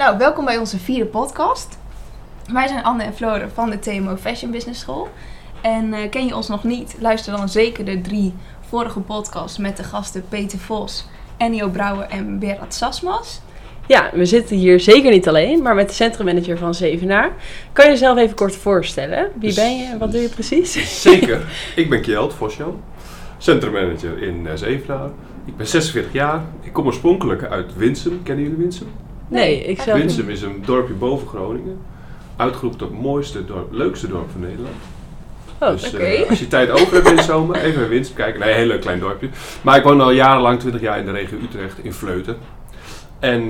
Nou, welkom bij onze 4e podcast. Wij zijn Anne en Flore van de TMO Fashion Business School. En ken je ons nog niet? Luister dan zeker de 3 vorige podcasts met de gasten Peter Vos, Ennio Brouwer en Berat Sasmas. Ja, we zitten hier zeker niet alleen, maar met de centrummanager van Zevenaar. Kan je jezelf even kort voorstellen? Wie ben je en wat doe je precies? Zeker. Ik ben Kjeld Vosjan, centrummanager in Zevenaar. Ik ben 46 jaar. Ik kom oorspronkelijk uit Winsum. Kennen jullie Winsum? Nee, ik zelf niet. Winsum is een dorpje boven Groningen. Uitgeroepen tot het mooiste dorp, leukste dorp van Nederland. Oh, Dus oké. als je tijd over hebt in de zomer, even naar Winsum kijken. Nee, een heel leuk klein dorpje. Maar ik woon al jarenlang, 20 jaar in de regio Utrecht, in Vleuten. En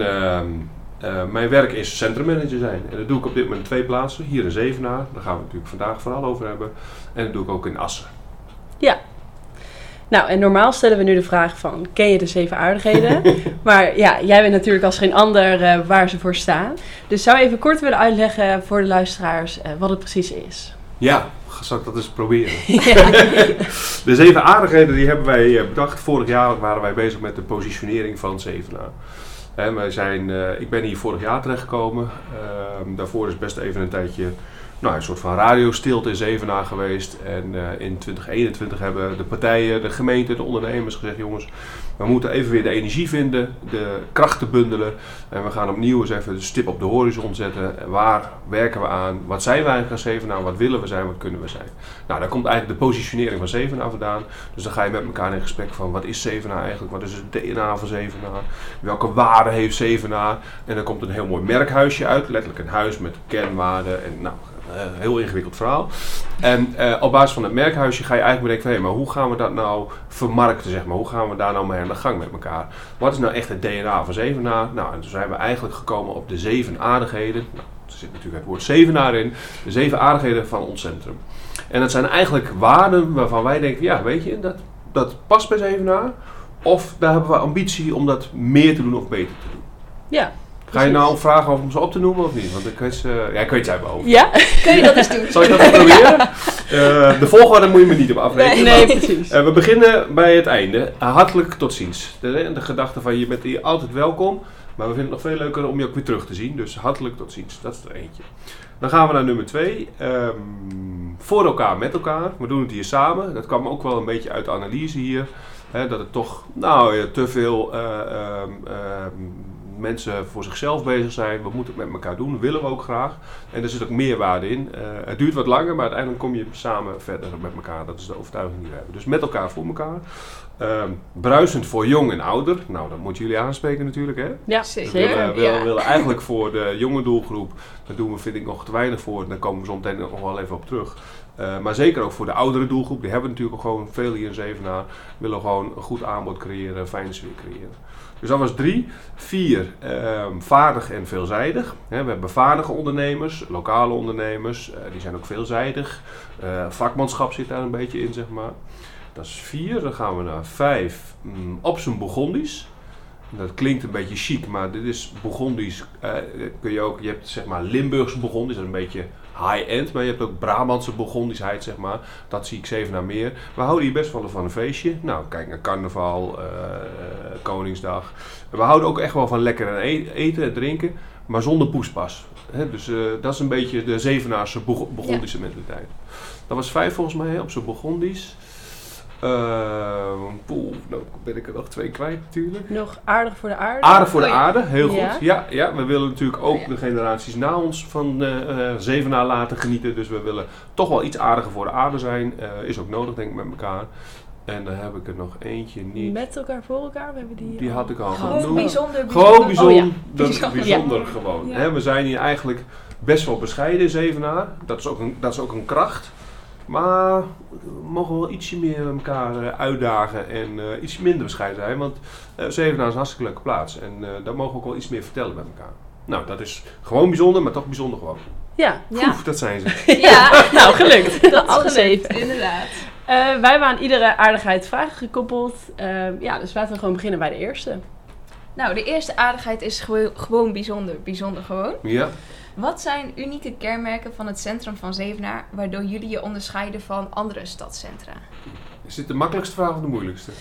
mijn werk is centrummanager zijn. En dat doe ik op dit moment 2 plaatsen. Hier in Zevenaar, daar gaan we het natuurlijk vandaag vooral over hebben. En dat doe ik ook in Assen. Ja. Nou, en normaal stellen we nu de vraag van, ken je de 7 aardigheden? Maar ja, jij weet natuurlijk als geen ander waar ze voor staan. Dus zou je even kort willen uitleggen voor de luisteraars wat het precies is? Ja, zal ik dat eens proberen. Ja. De 7 aardigheden die hebben wij bedacht. Vorig jaar waren wij bezig met de positionering van Zevenaar. En ik ben hier vorig jaar terechtgekomen. Daarvoor is best even een tijdje een soort van radiostilte in Zevenaar geweest. En in 2021 hebben de partijen, de gemeente, de ondernemers gezegd: jongens, we moeten even weer de energie vinden, de krachten bundelen. En we gaan opnieuw eens even de stip op de horizon zetten. Waar werken we aan? Wat zijn we eigenlijk aan Zevenaar? Wat willen we zijn? Wat kunnen we zijn? Nou, daar komt eigenlijk de positionering van Zevenaar vandaan. Dus dan ga je met elkaar in gesprek van: wat is Zevenaar eigenlijk? Wat is het DNA van Zevenaar? Welke waarden heeft Zevenaar? En dan komt een heel mooi merkhuisje uit. Letterlijk een huis met kenwaarden en heel ingewikkeld verhaal. En op basis van het merkhuisje ga je eigenlijk bedenken: maar hoe gaan we dat nou vermarkten, zeg maar? Hoe gaan we daar nou mee aan de gang met elkaar? Wat is nou echt het DNA van Zevenaar? Nou, en toen zijn we eigenlijk gekomen op de 7 aardigheden. Nou, er zit natuurlijk het woord Zevenaar in. De 7 aardigheden van ons centrum. En dat zijn eigenlijk waarden waarvan wij denken: ja, weet je, dat past bij Zevenaar. Of daar hebben we ambitie om dat meer te doen of beter te doen. Ja. Ga je nou vragen om ze op te noemen of niet? Want ik weet het uit mijn hoofd. Ja? Kun je dat eens doen? Zal ik dat eens proberen? De volgorde moet je me niet op afrekenen. Nee, precies. We beginnen bij het einde. Hartelijk tot ziens. De gedachte van je bent hier altijd welkom. Maar we vinden het nog veel leuker om je ook weer terug te zien. Dus hartelijk tot ziens. Dat is er eentje. Dan gaan we naar nummer 2. Voor elkaar, met elkaar. We doen het hier samen. Dat kwam ook wel een beetje uit de analyse hier. Dat het toch te veel mensen voor zichzelf bezig zijn. We moeten het met elkaar doen. Dat willen we ook graag. En er zit ook meerwaarde in. Het duurt wat langer, maar uiteindelijk kom je samen verder met elkaar. Dat is de overtuiging die we hebben. Dus met elkaar voor elkaar. Bruisend voor jong en ouder. Nou, dat moeten jullie aanspreken natuurlijk, hè? Ja, Zeker. We willen eigenlijk voor de jonge doelgroep, daar doen we vind ik nog te weinig voor. Daar komen we zo meteen nog wel even op terug. Maar zeker ook voor de oudere doelgroep, die hebben we natuurlijk ook gewoon veel hier in Zevenaar. We willen gewoon een goed aanbod creëren, een fijne sfeer creëren. Dus dat was 3. 4, vaardig en veelzijdig. We hebben vaardige ondernemers, lokale ondernemers, die zijn ook veelzijdig. Vakmanschap zit daar een beetje in, zeg maar. Dat is 4. Dan gaan we naar 5, op zijn Bourgondisch. Dat klinkt een beetje chic, maar dit is Bourgondisch. Je hebt zeg maar Limburgse Bourgondisch, dat is een beetje high-end, maar je hebt ook Brabantse Bourgondischheid, zeg maar. Dat zie ik Zevenaar meer. We houden hier best wel van een feestje. Nou, kijk naar carnaval, Koningsdag. We houden ook echt wel van lekker eten en drinken, maar zonder poespas. Dus dat is een beetje de Zevenaarse Bourgondische mentaliteit. Dat was 5 volgens mij, op zijn Bourgondisch. Nou ben ik er nog 2 kwijt natuurlijk. Nog aardig voor de aarde. Aardig voor de aarde, heel goed. Ja. Ja, we willen natuurlijk ook de generaties na ons van Zevenaar laten genieten. Dus we willen toch wel iets aardiger voor de aarde zijn. Is ook nodig, denk ik, met elkaar. En dan heb ik er nog eentje niet. Met elkaar voor elkaar, we hebben die had ik al Gewoon genoemd. bijzonder. Gewoon bijzonder, Bijzonder. Ja. gewoon. Ja. We zijn hier eigenlijk best wel bescheiden in Zevenaar. Dat is ook een kracht. Maar we mogen wel ietsje meer elkaar uitdagen en iets minder bescheiden zijn. Want Zevenaar is een hartstikke leuke plaats. En daar mogen we ook wel iets meer vertellen met elkaar. Nou, dat is gewoon bijzonder, maar toch bijzonder gewoon. Ja. Oef, dat zijn ze. Ja, Nou, gelukt. dat Alle is 7. inderdaad. Wij hebben aan iedere aardigheid vragen gekoppeld. Dus laten we gewoon beginnen bij de eerste. Nou, de eerste aardigheid is gewoon bijzonder. Bijzonder gewoon. Ja. Wat zijn unieke kenmerken van het centrum van Zevenaar, waardoor jullie je onderscheiden van andere stadscentra? Is dit de makkelijkste vraag of de moeilijkste?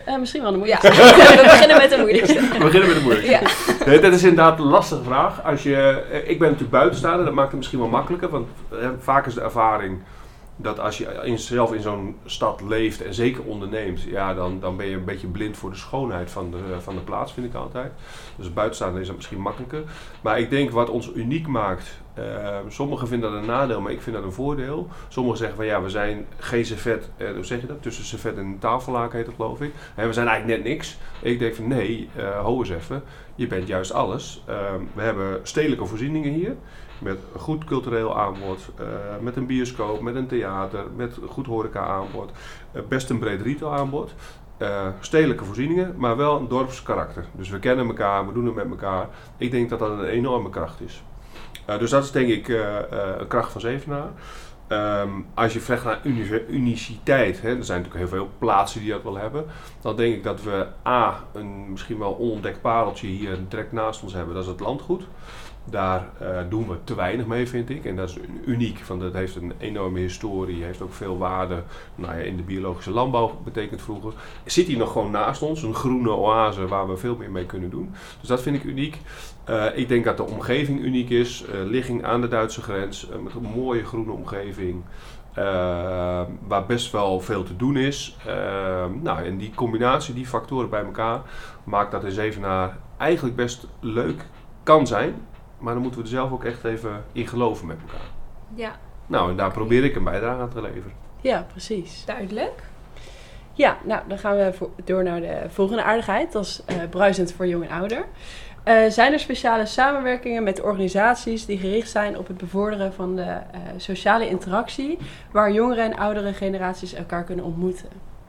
Misschien wel de moeilijkste. We beginnen met de moeilijkste. We beginnen met de moeilijkste. Ja. Nee, dat is inderdaad een lastige vraag. Ik ben natuurlijk buitenstaander, dat maakt het misschien wel makkelijker. Want vaak is de ervaring dat als je zelf in zo'n stad leeft en zeker onderneemt, ja, dan ben je een beetje blind voor de schoonheid van de plaats, vind ik altijd. Dus buitenstaander is dat misschien makkelijker. Maar ik denk wat ons uniek maakt, sommigen vinden dat een nadeel, maar ik vind dat een voordeel. Sommigen zeggen van ja, we zijn geen servet, hoe zeg je dat? Tussen servet en tafellaken heet dat, geloof ik. En we zijn eigenlijk net niks. Ik denk van nee, ho eens even, je bent juist alles. We hebben stedelijke voorzieningen hier. Met een goed cultureel aanbod, met een bioscoop, met een theater, met goed horeca aanbod. Best een breed retail aanbod. Stedelijke voorzieningen, maar wel een dorpskarakter. Dus we kennen elkaar, we doen het met elkaar. Ik denk dat dat een enorme kracht is. Dus dat is denk ik een kracht van Zevenaar. Als je vraagt naar uniciteit, hè, er zijn natuurlijk heel veel plaatsen die dat wel hebben. Dan denk ik dat we een misschien wel onontdekt pareltje hier direct naast ons hebben. Dat is het landgoed. Daar doen we te weinig mee, vind ik. En dat is uniek, want dat heeft een enorme historie, heeft ook veel waarde. Nou ja, in de biologische landbouw betekent vroeger. Zit hier nog gewoon naast ons, een groene oase waar we veel meer mee kunnen doen. Dus dat vind ik uniek. Ik denk dat de omgeving uniek is. Ligging aan de Duitse grens, met een mooie groene omgeving. Waar best wel veel te doen is. En die combinatie, die factoren bij elkaar, maakt dat in Zevenaar eigenlijk best leuk kan zijn. Maar dan moeten we er zelf ook echt even in geloven met elkaar. Ja. Nou, en daar probeer ik een bijdrage aan te leveren. Ja, precies. Duidelijk. Ja, nou, dan gaan we door naar de volgende aardigheid. Dat is bruisend voor jong en ouder. Zijn er speciale samenwerkingen met organisaties die gericht zijn op het bevorderen van de sociale interactie, waar jongere en oudere generaties elkaar kunnen ontmoeten?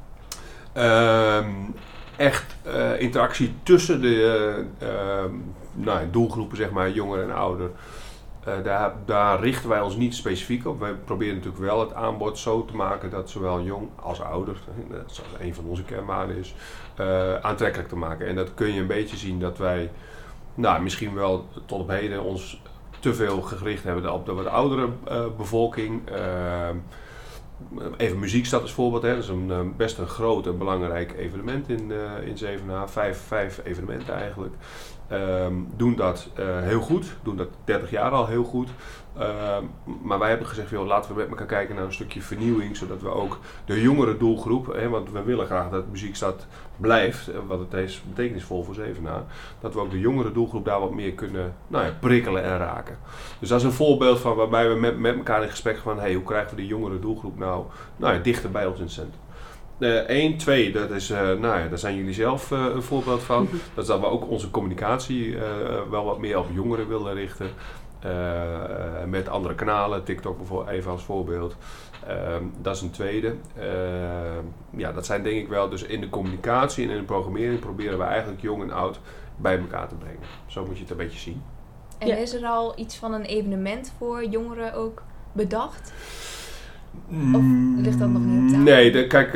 Echt interactie tussen de doelgroepen, zeg maar, jonger en ouder. Daar richten wij ons niet specifiek op. Wij proberen natuurlijk wel het aanbod zo te maken dat zowel jong als ouder, dat is een van onze kernwaarden is, aantrekkelijk te maken. En dat kun je een beetje zien dat wij misschien wel tot op heden ons te veel gericht hebben op de wat oudere bevolking. Even Muziekstad als voorbeeld, hè. Dat is best een groot en belangrijk evenement in Zevenaar. Vijf evenementen eigenlijk. Doen dat heel goed, doen dat 30 jaar al heel goed. Maar wij hebben gezegd, laten we met elkaar kijken naar een stukje vernieuwing, zodat we ook de jongere doelgroep, want we willen graag dat Muziekstad blijft, want het is betekenisvol voor Zevenaar, dat we ook de jongere doelgroep daar wat meer kunnen prikkelen en raken. Dus dat is een voorbeeld van waarbij we met elkaar in gesprek gaan van, hoe krijgen we die jongere doelgroep dichter bij ons in het centrum. 1, 2, dat is, daar zijn jullie zelf een voorbeeld van. Dat is dat we ook onze communicatie wel wat meer op jongeren willen richten. Met andere kanalen, TikTok bijvoorbeeld, even als voorbeeld. Dat is een tweede. Dat zijn denk ik wel, dus in de communicatie en in de programmering proberen we eigenlijk jong en oud bij elkaar te brengen. Zo moet je het een beetje zien. En is er al iets van een evenement voor jongeren ook bedacht? Of ligt dat nog niet op tafel? Nee, kijk,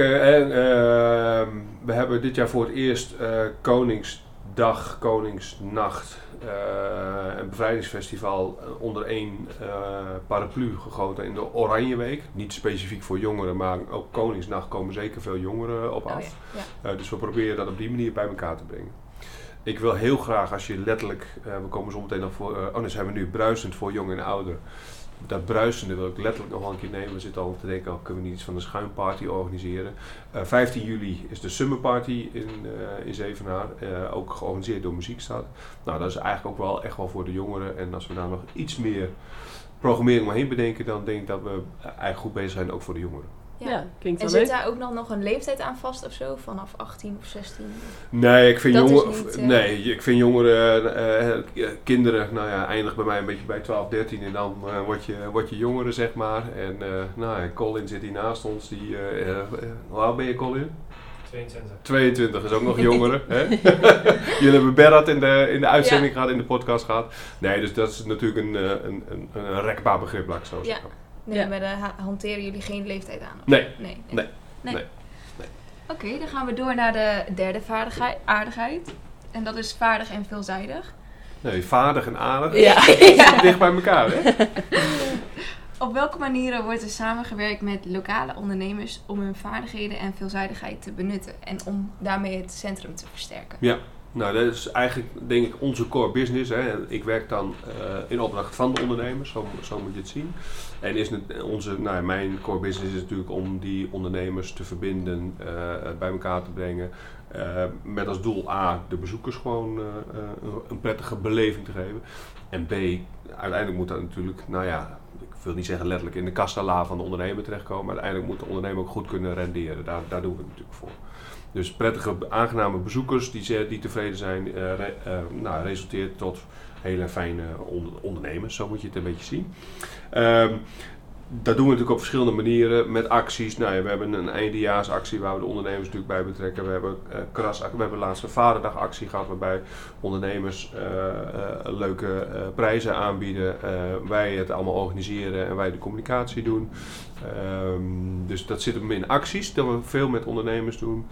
we hebben dit jaar voor het eerst Koningsdag, Koningsnacht, een bevrijdingsfestival onder één paraplu gegoten in de Oranjeweek. Niet specifiek voor jongeren, maar ook Koningsnacht komen zeker veel jongeren op af. Ja. Dus we proberen dat op die manier bij elkaar te brengen. Ik wil heel graag, als je letterlijk, we komen zo meteen nog voor, dan zijn we nu bruisend voor jong en ouder. Dat bruisende wil ik letterlijk nog wel een keer nemen. We zitten al te denken, kunnen we niet iets van een schuimparty organiseren. 15 juli is de Summer Party in Zevenaar. Ook georganiseerd door Muziekstad. Nou, dat is eigenlijk ook wel echt wel voor de jongeren. En als we daar nog iets meer programmering omheen bedenken, dan denk ik dat we eigenlijk goed bezig zijn, ook voor de jongeren. Ja, klinkt wel leuk. En zit daar ook nog een leeftijd aan vast of zo? Vanaf 18 of 16? Nee, ik vind jongeren... ik vind jongeren, kinderen, eindig bij mij een beetje bij 12, 13 en dan word je jongeren, zeg maar. En Colin zit hier naast ons. Hoe oud ben je, Colin? 22 is ook nog jongeren. Hè? Jullie hebben Berat in de uitzending gehad, in de podcast gehad. Nee, dus dat is natuurlijk een rekbaar begrip, laat ik zo zeggen. Nee, maar daar hanteren jullie geen leeftijd aan? Nee. Oké, dan gaan we door naar de derde aardigheid. En dat is vaardig en veelzijdig. Nee, vaardig en aardig. Ja. Zit dicht bij elkaar, hè? Op welke manieren wordt er samengewerkt met lokale ondernemers om hun vaardigheden en veelzijdigheid te benutten en om daarmee het centrum te versterken? Ja, nou dat is eigenlijk denk ik onze core business. Hè. Ik werk dan in opdracht van de ondernemers, zo moet je het zien. En mijn core business is natuurlijk om die ondernemers te verbinden, bij elkaar te brengen. Met als doel A, de bezoekers gewoon een prettige beleving te geven. En B, uiteindelijk moet dat natuurlijk, ik wil niet zeggen letterlijk in de kassa van de ondernemer terechtkomen, maar uiteindelijk moet de ondernemer ook goed kunnen renderen. Daar doen we het natuurlijk voor. Dus prettige, aangename bezoekers die tevreden zijn, resulteert tot hele fijne ondernemers. Zo moet je het een beetje zien. Dat doen we natuurlijk op verschillende manieren met acties. We hebben een eindejaarsactie waar we de ondernemers natuurlijk bij betrekken. We hebben laatst een Vaderdagactie gehad waarbij ondernemers leuke prijzen aanbieden. Wij het allemaal organiseren en wij de communicatie doen. Dus dat zit hem in acties, dat we veel met ondernemers doen.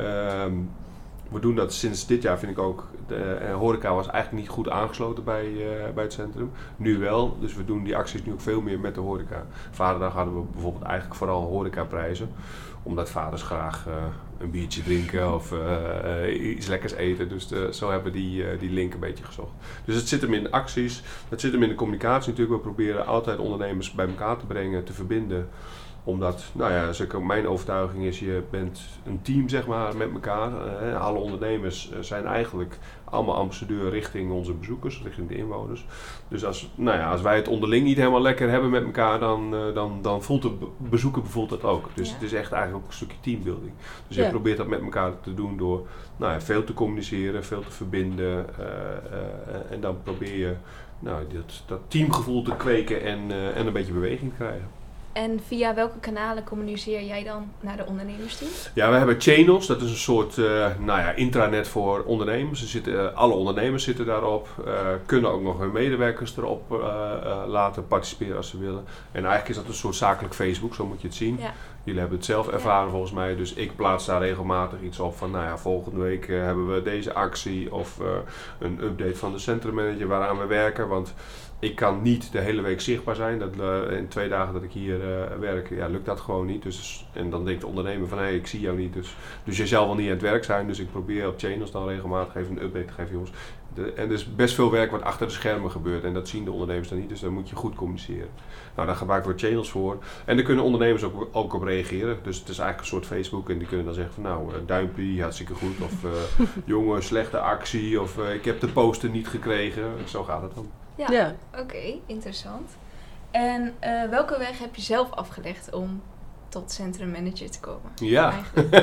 We doen dat sinds dit jaar, vind ik ook. De horeca was eigenlijk niet goed aangesloten bij het centrum. Nu wel, dus we doen die acties nu ook veel meer met de horeca. Vaderdag hadden we bijvoorbeeld eigenlijk vooral horecaprijzen. Omdat vaders graag een biertje drinken of iets lekkers eten. Dus zo hebben we die link een beetje gezocht. Dus het zit hem in de acties, het zit hem in de communicatie natuurlijk. We proberen altijd ondernemers bij elkaar te brengen, te verbinden. Omdat, mijn overtuiging is, je bent een team zeg maar met elkaar. Alle ondernemers zijn eigenlijk allemaal ambassadeur richting onze bezoekers, richting de inwoners. Dus als wij het onderling niet helemaal lekker hebben met elkaar, dan voelt de bezoeker dat ook. Dus het is echt eigenlijk ook een stukje teambuilding. Dus je probeert dat met elkaar te doen door veel te communiceren, veel te verbinden. En dan probeer je dat teamgevoel te kweken en een beetje beweging te krijgen. En via welke kanalen communiceer jij dan naar de ondernemers toe? Ja, we hebben Channels. Dat is een soort intranet voor ondernemers. Alle ondernemers zitten daarop. Kunnen ook nog hun medewerkers erop laten participeren als ze willen. En eigenlijk is dat een soort zakelijk Facebook, zo moet je het zien. Ja. Jullie hebben het zelf ervaren volgens mij. Dus ik plaats daar regelmatig iets op van volgende week hebben we deze actie. Of een update van de centrummanager waaraan we werken. Want ik kan niet de hele week zichtbaar zijn. In 2 dagen dat ik hier werk, lukt dat gewoon niet. En dan denkt de ondernemer van, ik zie jou niet. Dus je zal wel niet aan het werk zijn. Dus ik probeer op Channels dan regelmatig even een update te geven. Jongens. En er is best veel werk wat achter de schermen gebeurt. En dat zien de ondernemers dan niet. Dus daar moet je goed communiceren. Daar gebruiken we Channels voor. En daar kunnen ondernemers ook op reageren. Dus het is eigenlijk een soort Facebook. En die kunnen dan zeggen van, duimpje, hartstikke goed. Of jongen, slechte actie. Of ik heb de poster niet gekregen. Zo gaat het dan. Ja. Oké, interessant. En welke weg heb je zelf afgelegd om tot centrummanager te komen? Ja,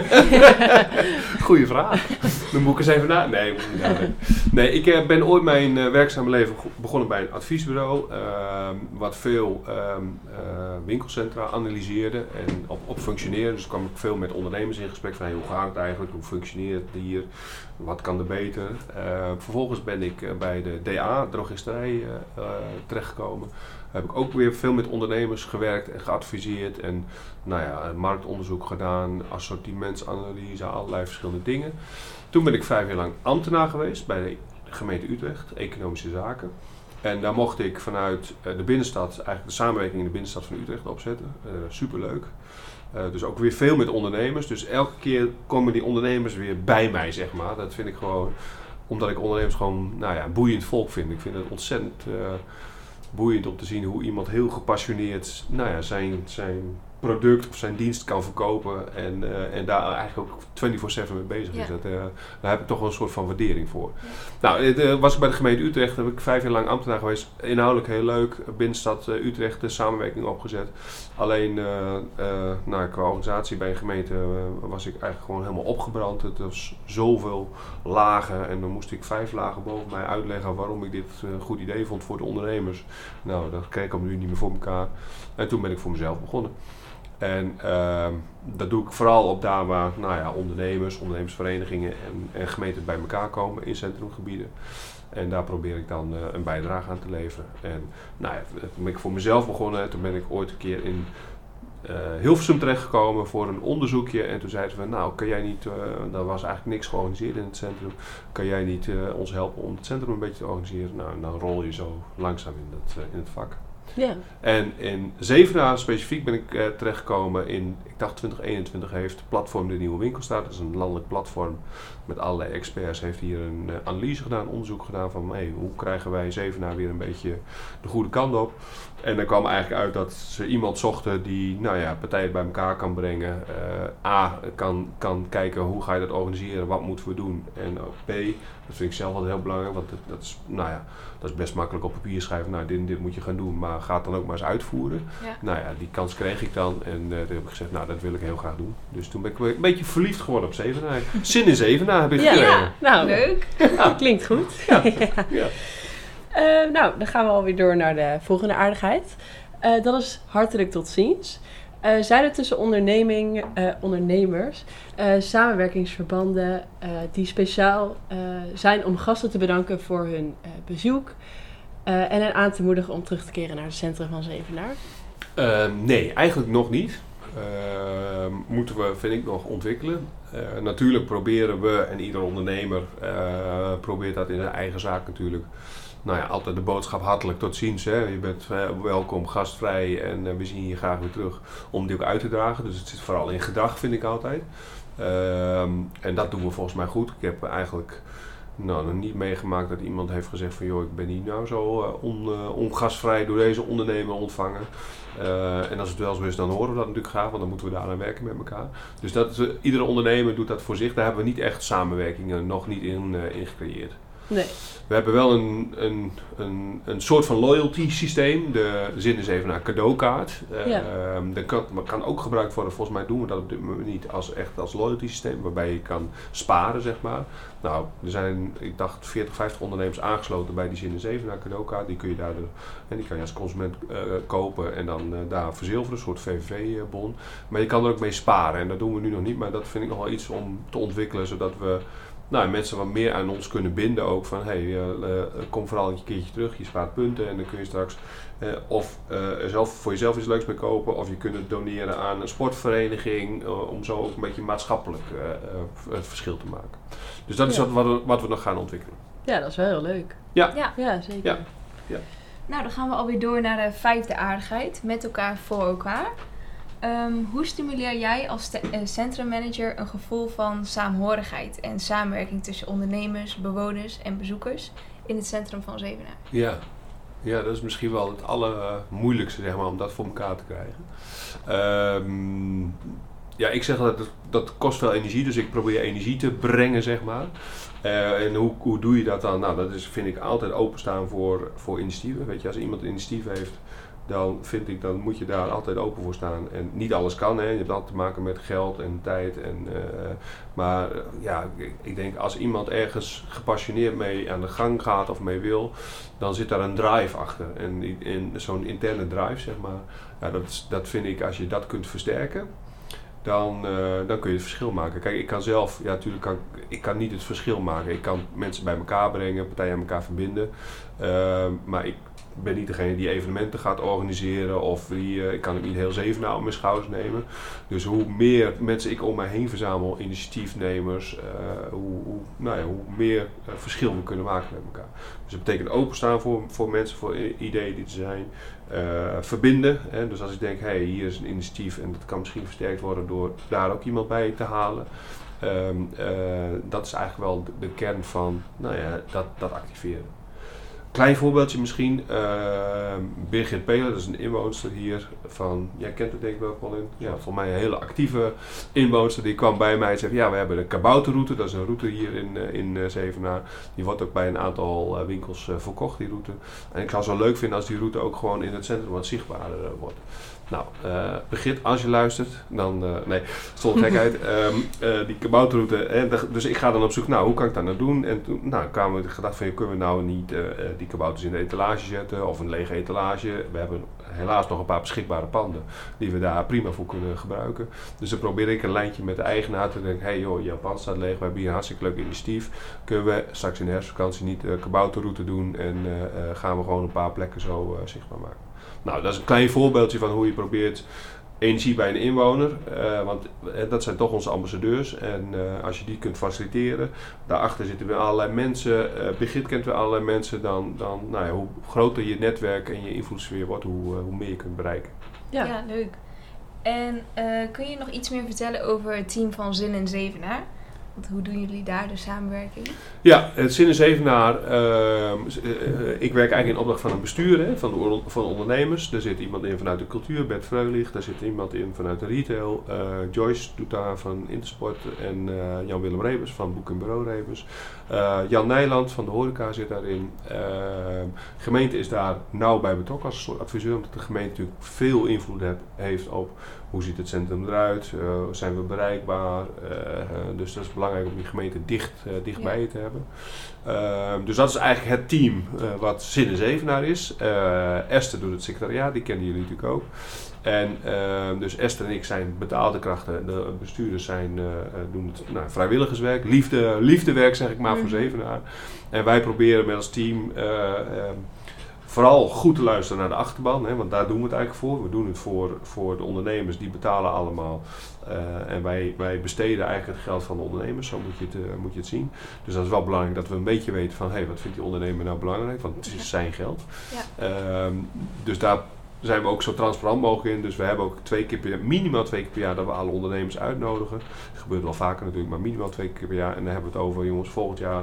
goeie vraag. Dan moet ik eens even na. Nee, ik ben ooit mijn werkzame leven begonnen bij een adviesbureau. Wat veel winkelcentra analyseerde en op functioneren. Dus kwam ik veel met ondernemers in gesprek van hoe gaat het eigenlijk, hoe functioneert het hier, wat kan er beter. Vervolgens ben ik bij de DA, drogisterij, terechtgekomen. Heb ik ook weer veel met ondernemers gewerkt en geadviseerd en marktonderzoek gedaan, assortimentsanalyse, allerlei verschillende dingen. Toen ben ik 5 jaar lang ambtenaar geweest bij de gemeente Utrecht, economische zaken. En daar mocht ik vanuit de binnenstad, eigenlijk de samenwerking in de binnenstad van Utrecht opzetten. Superleuk. Dus ook weer veel met ondernemers. Dus elke keer komen die ondernemers weer bij mij, zeg maar. Dat vind ik gewoon, omdat ik ondernemers gewoon boeiend volk vind. Ik vind het ontzettend boeiend om te zien hoe iemand heel gepassioneerd zijn product of zijn dienst kan verkopen en daar eigenlijk ook 24/7 mee bezig is. Daar heb ik toch wel een soort van waardering voor. Was ik bij de gemeente Utrecht, heb ik 5 jaar lang ambtenaar geweest. Inhoudelijk heel leuk. Binnenstad Utrecht de samenwerking opgezet. Alleen qua organisatie bij een gemeente was ik eigenlijk gewoon helemaal opgebrand. Het was zoveel lagen en dan moest ik 5 lagen boven mij uitleggen waarom ik dit een goed idee vond voor de ondernemers. Dat kreeg ik nu niet meer voor elkaar. En toen ben ik voor mezelf begonnen. En dat doe ik vooral op daar waar ondernemersverenigingen en gemeenten bij elkaar komen in centrumgebieden. En daar probeer ik dan een bijdrage aan te leveren. En toen ben ik voor mezelf begonnen. Toen ben ik ooit een keer in Hilversum terechtgekomen voor een onderzoekje. En toen zeiden ze van, kan jij niet, daar was eigenlijk niks georganiseerd in het centrum. Kan jij niet ons helpen om het centrum een beetje te organiseren? Dan rol je zo langzaam in het vak. Ja. En in Zevenaar specifiek ben ik terechtgekomen in, ik dacht 2021 heeft Platform de Nieuwe Winkelstraat. Dat is een landelijk platform met allerlei experts. Heeft hier een analyse gedaan, onderzoek gedaan van hoe krijgen wij Zevenaar weer een beetje de goede kant op. En dan kwam eigenlijk uit dat ze iemand zochten die partijen bij elkaar kan brengen. Kan kijken hoe ga je dat organiseren, wat moeten we doen. En B, dat vind ik zelf altijd heel belangrijk, want dat is best makkelijk op papier schrijven. Dit moet je gaan doen, maar ga het dan ook maar eens uitvoeren. Ja. Die kans kreeg ik dan en toen heb ik gezegd, dat wil ik heel graag doen. Dus toen ben ik een beetje verliefd geworden op Zevenaar. Zin in Zevenaar heb ik gekregen. Nou, leuk. Klinkt goed. Ja. Ja. Dan gaan we alweer door naar de volgende aardigheid. Dat is hartelijk tot ziens. Zijn er tussen ondernemers samenwerkingsverbanden die speciaal zijn om gasten te bedanken voor hun bezoek en hen aan te moedigen om terug te keren naar het centrum van Zevenaar? Nee, eigenlijk nog niet. Moeten we, vind ik, nog ontwikkelen. Natuurlijk proberen we, en ieder ondernemer probeert dat in zijn eigen zaak natuurlijk. Altijd de boodschap hartelijk tot ziens. Hè. Je bent welkom, gastvrij en we zien je graag weer terug om die ook uit te dragen. Dus het zit vooral in gedrag, vind ik altijd. En dat doen we volgens mij goed. Ik heb eigenlijk nog niet meegemaakt dat iemand heeft gezegd van joh, ik ben niet zo ongastvrij door deze ondernemer ontvangen. En als het wel zo is, dan horen we dat natuurlijk graag, want dan moeten we daar aan werken met elkaar. Dus iedere ondernemer doet dat voor zich. Daar hebben we niet echt samenwerkingen nog niet in gecreëerd. Nee. We hebben wel een soort van loyalty systeem. De zin is even naar cadeaukaart. Dat kan ook gebruikt worden. Volgens mij doen we dat op dit moment niet als loyalty systeem. Waarbij je kan sparen, zeg maar. Nou, er zijn, ik dacht, 40, 50 ondernemers aangesloten bij die zin is even naar cadeaukaart. Die kun je als consument kopen en dan daar verzilveren. Een soort VVV-bon. Maar je kan er ook mee sparen. En dat doen we nu nog niet. Maar dat vind ik nog wel iets om te ontwikkelen. Zodat we mensen wat meer aan ons kunnen binden ook van kom vooral een keertje terug, je spaart punten en dan kun je straks voor jezelf iets leuks mee kopen of je kunt het doneren aan een sportvereniging om zo ook een beetje maatschappelijk het verschil te maken. Dus dat is wat we nog gaan ontwikkelen. Ja, dat is wel heel leuk. Ja, zeker. Ja. Nou, dan gaan we alweer door naar de 5e aardigheid, met elkaar voor elkaar. Hoe stimuleer jij als centrummanager een gevoel van saamhorigheid en samenwerking tussen ondernemers, bewoners en bezoekers in het centrum van Zevenaar? Ja, dat is misschien wel het allermoeilijkste, zeg maar, om dat voor elkaar te krijgen. Ik zeg dat kost veel energie, dus ik probeer energie te brengen, zeg maar. En hoe doe je dat dan? Nou, dat vind ik altijd openstaan voor initiatieven. Weet je, als iemand een initiatief heeft, dan moet je daar altijd open voor staan. En niet alles kan, hè. Je hebt altijd te maken met geld en tijd. Maar ik denk als iemand ergens gepassioneerd mee aan de gang gaat of mee wil, dan zit daar een drive achter. En in zo'n interne drive, zeg maar, dat vind ik, als je dat kunt versterken, dan kun je het verschil maken. Kijk, ik kan zelf, ik kan niet het verschil maken. Ik kan mensen bij elkaar brengen, partijen aan elkaar verbinden. Maar ik ben niet degene die evenementen gaat organiseren of ik kan ook niet heel Zevenaar op mijn schouders nemen. Dus hoe meer mensen ik om mij heen verzamel, initiatiefnemers, hoe meer verschil we kunnen maken met elkaar. Dus dat betekent openstaan voor mensen, voor ideeën die er zijn. Verbinden. Hè? Dus als ik denk, hier is een initiatief en dat kan misschien versterkt worden door daar ook iemand bij te halen. Dat is eigenlijk wel de kern van dat activeren. Klein voorbeeldje misschien. Birgit Peler, dat is een inwoonster hier van, jij kent het denk ik wel, Colin. Ja, volgens mij een hele actieve inwoonster. Die kwam bij mij en zei, we hebben de kabouterroute. Dat is een route hier in Zevenaar. Die wordt ook bij een aantal winkels verkocht, die route. En ik zou het zo leuk vinden als die route ook gewoon in het centrum wat zichtbaarder wordt. Nou, Birgit, als je luistert, dan... nee, stond gekheid. Die kabouterroute. Dus ik ga dan op zoek, hoe kan ik dat nou doen? En toen kwamen we de gedachte van, kunnen we nou niet die kabouters in de etalage zetten? Of een lege etalage? We hebben helaas nog een paar beschikbare panden die we daar prima voor kunnen gebruiken. Dus dan probeer ik een lijntje met de eigenaar te denken, jouw pand staat leeg, we hebben hier een hartstikke leuk initiatief. Kunnen we straks in de herfstvakantie niet de kabouterroute doen en gaan we gewoon een paar plekken zo zichtbaar maken? Nou, dat is een klein voorbeeldje van hoe je probeert energie bij een inwoner, want dat zijn toch onze ambassadeurs. En als je die kunt faciliteren, daarachter zitten weer allerlei mensen. Brigitte kent weer allerlei mensen. Dan nou ja, hoe groter je netwerk en je invloedssfeer wordt, hoe meer je kunt bereiken. Ja, leuk. En kun je nog iets meer vertellen over het team van Zin in Zevenaar? Want hoe doen jullie daar de samenwerking? Ja, het Zin in Zevenaar, ik werk eigenlijk in opdracht van een bestuur, van ondernemers. Daar zit iemand in vanuit de cultuur, Bert Freulich. Daar zit iemand in vanuit de retail. Joyce doet daar van Intersport en Jan-Willem Rebers van Boek en Bureau Rebers. Jan Nijland van de horeca zit daarin. Gemeente is daar nauw bij betrokken als een soort adviseur, omdat de gemeente natuurlijk veel invloed heeft op hoe ziet het centrum eruit, zijn we bereikbaar. Dus dat is belangrijk om die gemeente dichtbij je te hebben. Dus dat is eigenlijk het team wat Zin in Zevenaar is. Esther doet het secretariaat, die kennen jullie natuurlijk ook. En dus Esther en ik zijn betaalde krachten. De bestuurders doen het vrijwilligerswerk, liefdewerk zeg ik maar voor Zevenaar. En wij proberen met als team vooral goed te luisteren naar de achterban, want daar doen we het eigenlijk voor. We doen het voor de ondernemers, die betalen allemaal. En wij besteden eigenlijk het geld van de ondernemers, zo moet je het zien. Dus dat is wel belangrijk dat we een beetje weten van, wat vindt die ondernemer nou belangrijk, want het is zijn geld. Ja. Dus daar zijn we ook zo transparant mogelijk in. Dus we hebben ook minimaal 2 keer per jaar dat we alle ondernemers uitnodigen. Dat gebeurt wel vaker natuurlijk, maar minimaal 2 keer per jaar. En dan hebben we het over, jongens, volgend jaar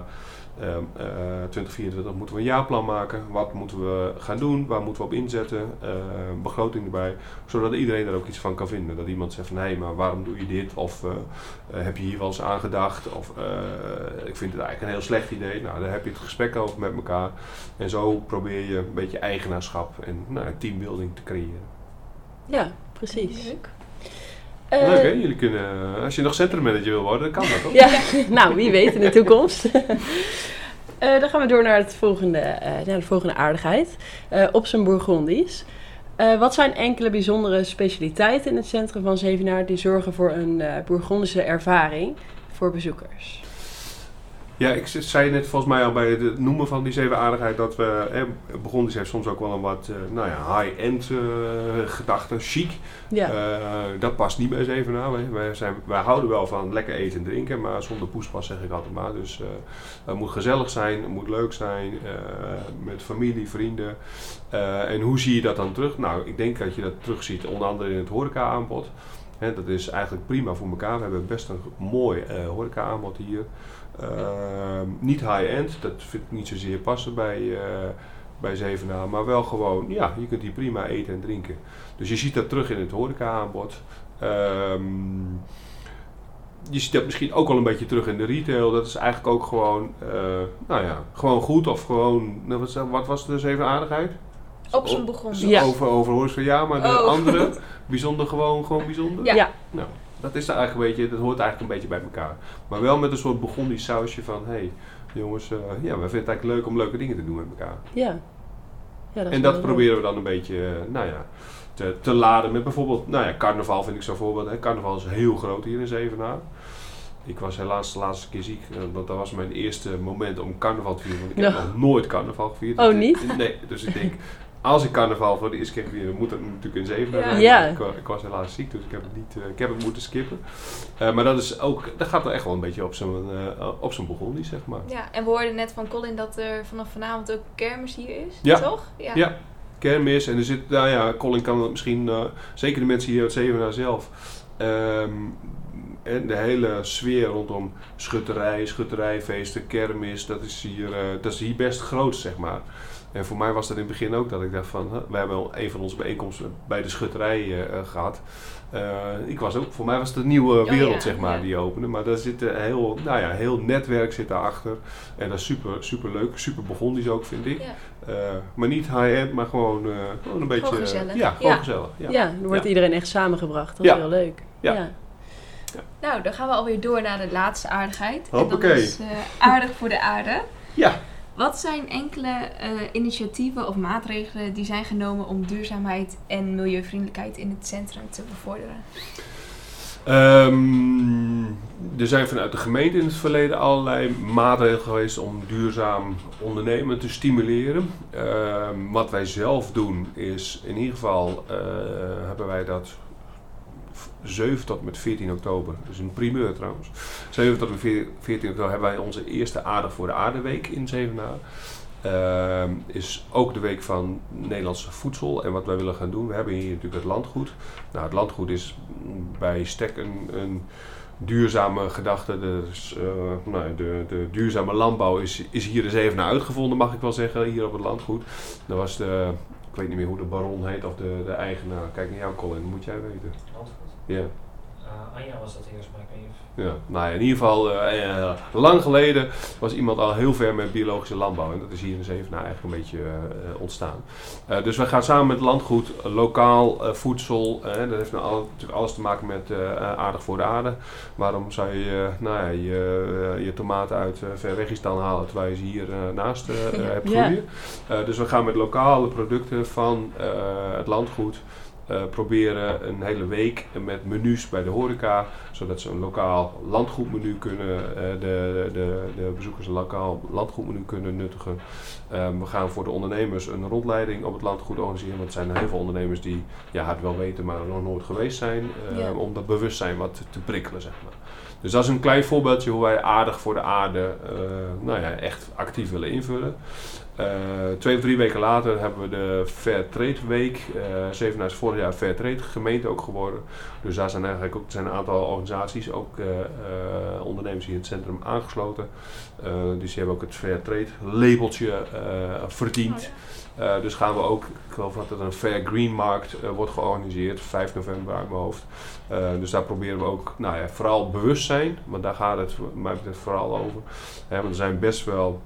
2024 moeten we een jaarplan maken. Wat moeten we gaan doen? Waar moeten we op inzetten? Begroting erbij. Zodat iedereen er ook iets van kan vinden. Dat iemand zegt van, maar waarom doe je dit? Of heb je hier wel eens aan gedacht? Of ik vind het eigenlijk een heel slecht idee. Nou, daar heb je het gesprek over met elkaar. En zo probeer je een beetje eigenaarschap en teambuilding te creëren. Ja, precies. Leuk. Leuk hè? Jullie kunnen, als je nog centrummanager wil worden, dan kan dat toch? Ja, nou, wie weet in de toekomst. Dan gaan we door naar de volgende aardigheid. Op zijn Bourgondisch. Wat zijn enkele bijzondere specialiteiten in het centrum van Zevenaar die zorgen voor een Bourgondische ervaring voor bezoekers? Ja, ik zei net volgens mij al bij het noemen van die 7 aardigheid dat we, Bourgondisch heeft soms ook wel een wat high-end gedachte, chic. Ja. Dat past niet bij Zevenaar. Wij houden wel van lekker eten en drinken, maar zonder poespas zeg ik altijd maar. Dus het moet gezellig zijn, het moet leuk zijn, met familie, vrienden. En hoe zie je dat dan terug? Nou, ik denk dat je dat terugziet onder andere in het horeca-aanbod. Dat is eigenlijk prima voor elkaar. We hebben best een mooi horeca-aanbod hier. Niet high-end, dat vind ik niet zozeer passen bij Zevenaar, maar wel gewoon, je kunt hier prima eten en drinken. Dus je ziet dat terug in het horeca-aanbod. Je ziet dat misschien ook wel een beetje terug in de retail. Dat is eigenlijk ook gewoon, gewoon goed of gewoon, wat was de 7 aardigheid? Op zijn begonnen. Ja. Over hoor, maar de andere, bijzonder gewoon bijzonder? Ja. Nou, dat is eigenlijk een beetje, dat hoort eigenlijk een beetje bij elkaar. Maar wel met een soort Bourgondisch sausje van, jongens, we vinden het eigenlijk leuk om leuke dingen te doen met elkaar. Ja. En dat proberen we dan een beetje, te laden met bijvoorbeeld, carnaval vind ik zo'n voorbeeld. Hè. Carnaval is heel groot hier in Zevenaar. Ik was helaas de laatste keer ziek, want dat was mijn eerste moment om carnaval te vieren. Want ik heb nog nooit carnaval gevierd. Oh, niet? Nee, dus ik denk, als ik carnaval voor de eerste keer vier, dan moet het natuurlijk in Zevenaar zijn. Ja. Ik was helaas ziek, dus ik heb het moeten skippen. Maar dat gaat er echt wel een beetje op zijn Bourgondisch, zeg maar. Ja, en we hoorden net van Colin dat er vanaf vanavond ook kermis hier is, toch? Ja, kermis. En er zit, Colin kan het misschien, zeker de mensen hier uit Zevenaar zelf, en de hele sfeer rondom schutterijfeesten, kermis, dat is hier best groot, zeg maar. En voor mij was dat in het begin ook dat ik dacht van, we hebben al een van onze bijeenkomsten bij de schutterij gehad. Voor mij was het een nieuwe wereld, zeg maar, die opende. Maar daar zit heel netwerk zit daarachter. En dat is super leuk, super Bourgondisch ook, vind ik. Ja. Maar niet high-end, maar gewoon een beetje... Gewoon gezellig. Gewoon gezellig. Ja, dan wordt iedereen echt samengebracht. Dat is heel leuk. Ja. Nou, dan gaan we alweer door naar de laatste aardigheid. Hoppakee. En dat is aardig voor de aarde. Ja. Wat zijn enkele initiatieven of maatregelen die zijn genomen om duurzaamheid en milieuvriendelijkheid in het centrum te bevorderen? Er zijn vanuit de gemeente in het verleden allerlei maatregelen geweest om duurzaam ondernemen te stimuleren. Wat wij zelf doen is, in ieder geval hebben wij dat 7 tot met 14 oktober. Dat is een primeur trouwens. 7 tot met 14 oktober hebben wij onze eerste Aardig voor de Aarde week in Zevenaar. Is ook de week van Nederlandse voedsel. En wat wij willen gaan doen, we hebben hier natuurlijk het landgoed. Nou, het landgoed is bij stek een duurzame gedachte. Dus, de duurzame landbouw is hier in Zevenaar uitgevonden, mag ik wel zeggen, hier op het landgoed. Dat was ik weet niet meer hoe de baron heet of de eigenaar. Kijk naar jou, Colin, moet jij weten. Landgoed? Ja. Anja was dat eerst, maar ik weet niet of... Ja, nou ja, in ieder geval, lang geleden was iemand al heel ver met biologische landbouw. En dat is hier in Zevenaar eigenlijk een beetje ontstaan. Dus we gaan samen met landgoed, lokaal voedsel. Dat heeft natuurlijk alles te maken met Aardig voor de Aarde. Waarom zou je je tomaten uit Verwegistan halen terwijl je ze hier naast hebt groeien? Dus we gaan met lokale producten van het landgoed proberen een hele week met menus bij de horeca, zodat ze een lokaal landgoedmenu kunnen, de bezoekers een lokaal landgoedmenu kunnen nuttigen. We gaan voor de ondernemers een rondleiding op het landgoed organiseren, want er zijn heel veel ondernemers die het wel weten, maar nog nooit geweest zijn, om dat bewustzijn wat te prikkelen, zeg maar. Dus dat is een klein voorbeeldje hoe wij Aardig voor de Aarde echt actief willen invullen. 2 of 3 weken later hebben we de Fairtrade Week. Zevenaar is vorig jaar Fairtrade gemeente ook geworden. Dus daar zijn eigenlijk ook een aantal organisaties, ook ondernemers hier in het centrum aangesloten. Dus die hebben ook het Fairtrade labeltje verdiend. Dus gaan we ook, ik geloof dat er een Fair Green Markt wordt georganiseerd, 5 november uit mijn hoofd. Dus daar proberen we ook, vooral bewustzijn, want daar gaat het mij betreft vooral over. Want er zijn best wel,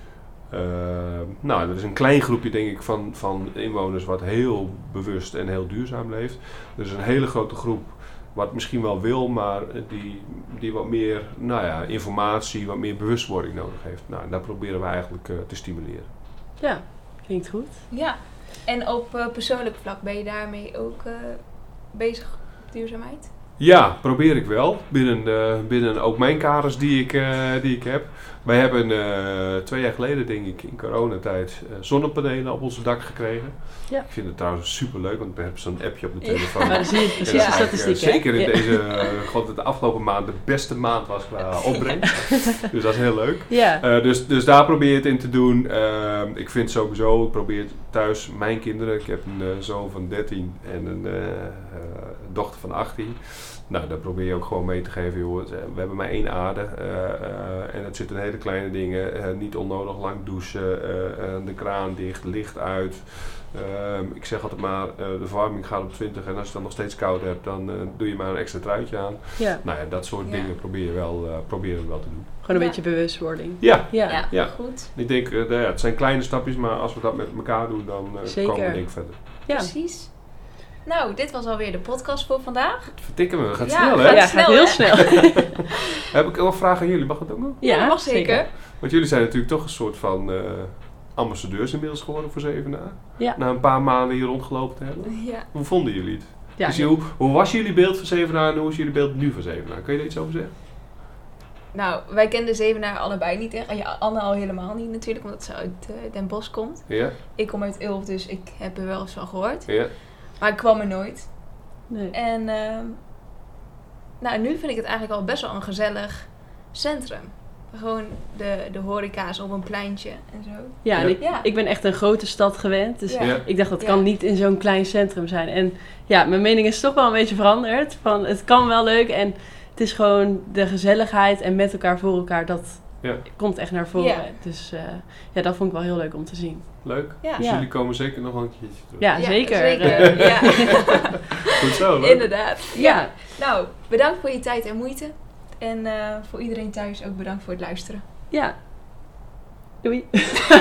er is een klein groepje denk ik van inwoners wat heel bewust en heel duurzaam leeft. Er is een hele grote groep wat misschien wel wil, maar die wat meer informatie, wat meer bewustwording nodig heeft. Nou, daar proberen we eigenlijk te stimuleren. Ja, klinkt goed. Ja, en op persoonlijk vlak ben je daarmee ook bezig met duurzaamheid? Ja, probeer ik wel. Binnen ook mijn kaders die ik heb. Wij hebben 2 jaar geleden, denk ik, in coronatijd zonnepanelen op ons dak gekregen. Ja. Ik vind het trouwens superleuk, want we hebben zo'n appje op de telefoon. Ja, dan zie je precies de statistiek. Zeker in deze, de afgelopen maand de beste maand was qua opbrengst. Dus dat is heel leuk. Ja. Dus daar probeer je het in te doen. Ik vind sowieso, ik probeer thuis mijn kinderen. Ik heb een zoon van 13 en een dochter van 18. Nou, daar probeer je ook gewoon mee te geven, joh. We hebben maar 1 aarde en het zit in hele kleine dingen. Niet onnodig lang douchen, de kraan dicht, licht uit. Ik zeg altijd maar, de verwarming gaat op 20 en als je het dan nog steeds koud hebt, dan doe je maar een extra truitje aan. Ja. Nou ja, dat soort dingen proberen we wel te doen. Gewoon een beetje bewustwording. Ja, goed. Ik denk, het zijn kleine stapjes, maar als we dat met elkaar doen, dan komen we denk ik verder. Ja. Precies. Nou, dit was alweer de podcast voor vandaag. Vertikken we, gaat snel hè? Ja, gaat heel snel. Heb ik nog een vraag aan jullie, mag dat ook nog? Ja, mag zeker. Want jullie zijn natuurlijk toch een soort van ambassadeurs inmiddels geworden voor Zevenaar. Ja. Na een paar maanden hier rondgelopen te hebben. Ja. Hoe vonden jullie het? Ja, dus hoe was jullie beeld van Zevenaar en hoe is jullie beeld nu van Zevenaar? Kun je er iets over zeggen? Nou, wij kenden Zevenaar allebei niet echt. Ja, Anne al helemaal niet natuurlijk, omdat ze uit Den Bosch komt. Ja. Ik kom uit Ulft, dus ik heb er wel eens van gehoord. Ja. Maar ik kwam er nooit. Nee. En nu vind ik het eigenlijk al best wel een gezellig centrum. Gewoon de horeca's op een pleintje en zo. Ja, en ik ben echt een grote stad gewend. Dus ik dacht, dat kan niet in zo'n klein centrum zijn. En ja, mijn mening is toch wel een beetje veranderd. Van, het kan wel leuk en het is gewoon de gezelligheid en met elkaar voor elkaar, dat komt echt naar voren. Ja. Dus dat vond ik wel heel leuk om te zien. Leuk. Ja. Dus jullie komen zeker nog wel een keertje terug. Ja, zeker. Goed zo, leuk. Inderdaad. Ja. Nou, bedankt voor je tijd en moeite. En voor iedereen thuis ook bedankt voor het luisteren. Ja. Doei.